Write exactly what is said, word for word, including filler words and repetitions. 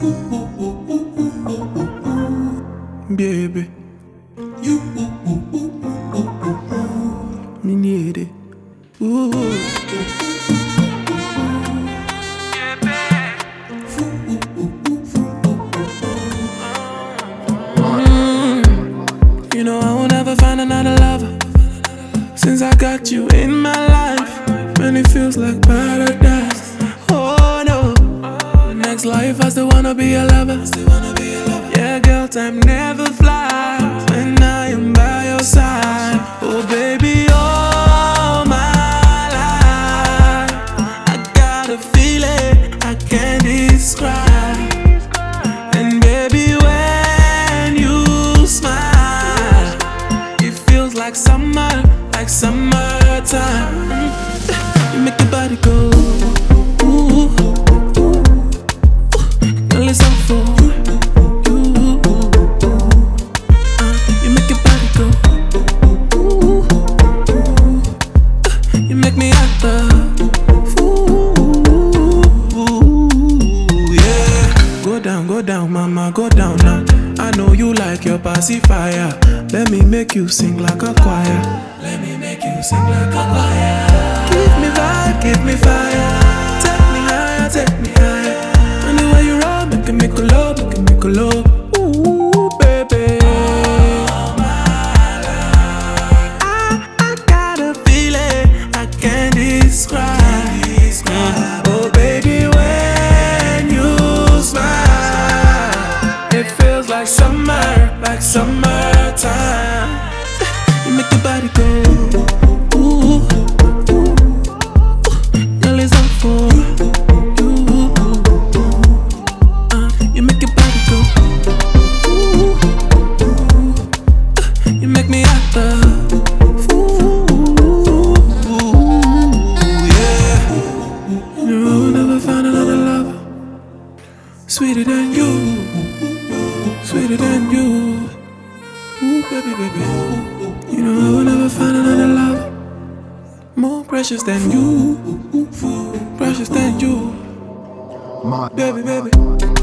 Baby, you me need it. Ooh. Mm. You know I will never find another lover since I got you in my life. Man, it feels like paradise. Oh no, the next life I still wanna be a lover. Yeah, girl, time never flies when I am by your side. Oh baby, all my life I got a feeling I can't describe. And baby, when you smile, it feels like summer, like summertime. You make the body go ooh, ooh, ooh. Girl, it's all for go down, mama, go down now. I know you like your pacifier. Let me make you sing like a choir. Let me make you sing like a choir. Give me vibe, give me fire. Take me higher, take me higher. And the way you roll, make me make a low, make me make a low. Ooh, baby. All my life, I, I got a feeling I can't describe. Mm. Oh, baby, when you smile, it feels like summer, like summertime. You make the body go ooh, ooh, ooh. Girl, it's all for you. Uh, you make your body go ooh, ooh. You make me act the fool. Yeah. You know I'll never find another lover sweeter than you. Sweeter than you, ooh, baby, baby. You know I will never find another love more precious than you, precious than you, My baby, baby.